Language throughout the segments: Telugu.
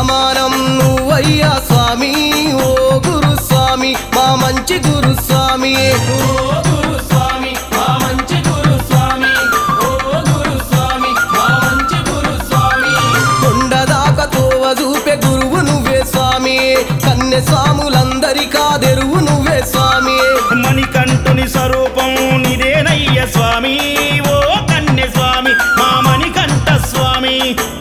సమానం నువ్వయ్యా స్వామి ఓ గురుస్వామి మా మంచి గురుస్వామి కొండదాకా తోవ చూపే గురువు నువ్వే స్వామి కన్నె స్వాములందరికాదెరువు నువ్వే స్వామి మణికంఠుని స్వరూపం నిదేనయ్య స్వామి ఓ కన్య స్వామి మా మణికంఠ స్వామి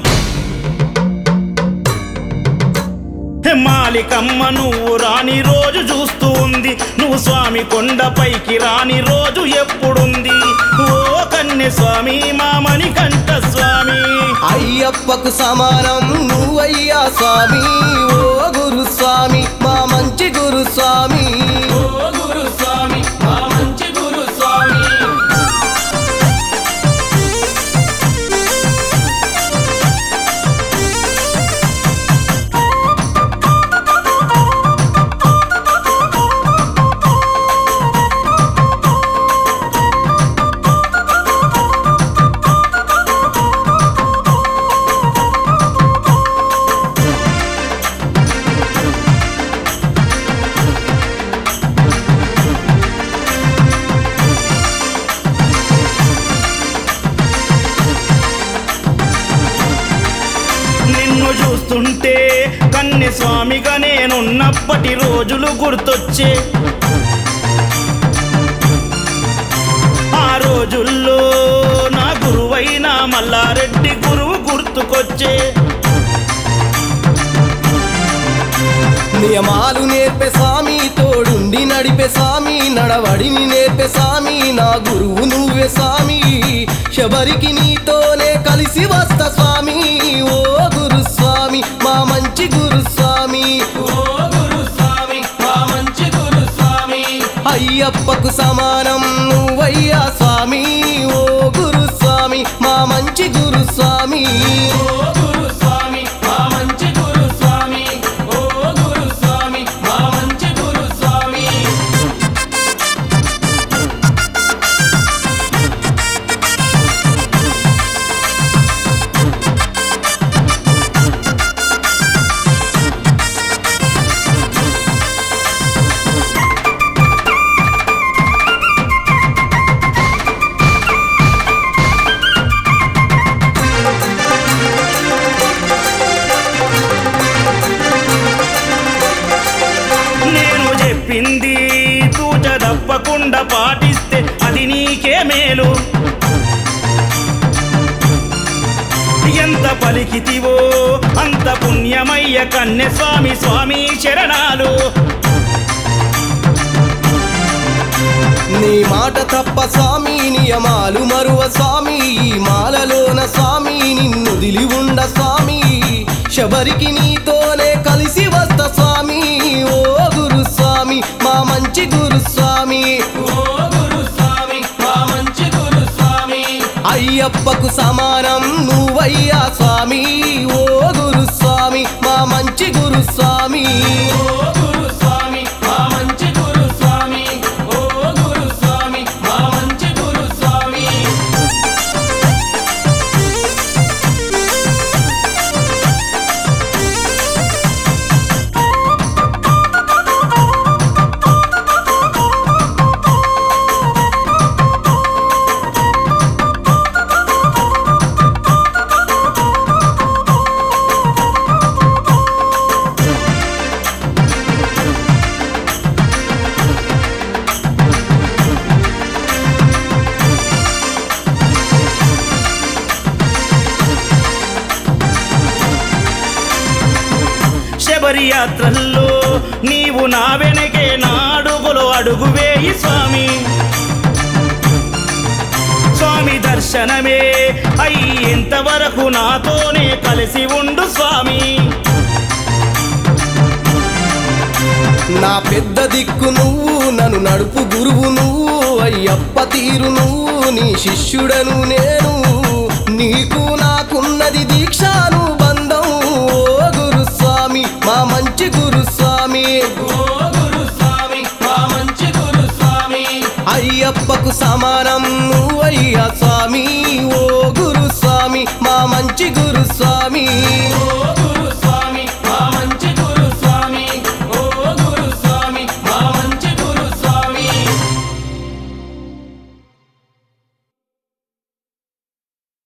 మాలికమ్మ నువ్వు రాని రోజు చూస్తూ ఉంది నువ్వు స్వామి కొండపైకి రాని రోజు ఎప్పుడుంది ఓ కన్య స్వామి మా మణికంఠ స్వామి అయ్యప్పకు సమానం నువ్వయ్యా స్వామి ఓ గురుస్వామి మా మంచి గురుస్వామి నిన్ను చూస్తుంటే కన్య స్వామిగా నేనున్నప్పటి రోజులు గుర్తొచ్చే ఆ రోజుల్లో నా గురువైన మల్లారెడ్డి గురువు గుర్తుకొచ్చే నియమాలు నేర్పే స్వామి తోడుండి నడిపే స్వామి నడవడిని నేర్పే స్వామి నా గురువు నువ్వే స్వామి శబరికి నీతోనే కలిసి వస్తా స్వామి ఓ గురుస్వామి మా మంచి గురుస్వామి అయ్యప్పకు సమానం నువ్వయ్యా స్వామి ఓ గురుస్వామి మా మంచి గురుస్వామి నేను చెప్పింది తూచ తప్పకుండా పాటిస్తే అది నీకే మేలు ఎంత పలికితివో అంత పుణ్యమయ్య కన్య స్వామి స్వామి శరణాలు నీ మాట తప్ప స్వామి నియమాలు మరువ స్వామి ఈ మాలలోన స్వామి నిన్ను దిలి ఉండ స్వామి శబరికి నీతోనే కలిసి వస్తా స్వామి ఓ గురుస్వామి మా మంచి గురుస్వామి అయ్యప్పకు సమానం నువ్వయ్యా స్వామి ఓ గురుస్వామి మా మంచి గురుస్వామి శబరి యాత్రల్లో నీవు నా వెనకే నాడుగులు అడుగు వేయి స్వామి స్వామి దర్శనమే అయ్యేంత వరకు నాతోనే కలిసి ఉండు స్వామి నా పెద్ద దిక్కు నువ్వు నన్ను నడుపు గురువు నువ్వు అయ్యప్ప తీరు నువ్వు నీ శిష్యుడను నేను నీకు నాకున్నది దీక్షాను బంధం ఓ గురుస్వామి మా మంచి గురుస్వామి అయ్యప్పకు సమానం నువ్వయ్యా స్వామి ఓ గురుస్వామి మా మంచి గురుస్వామి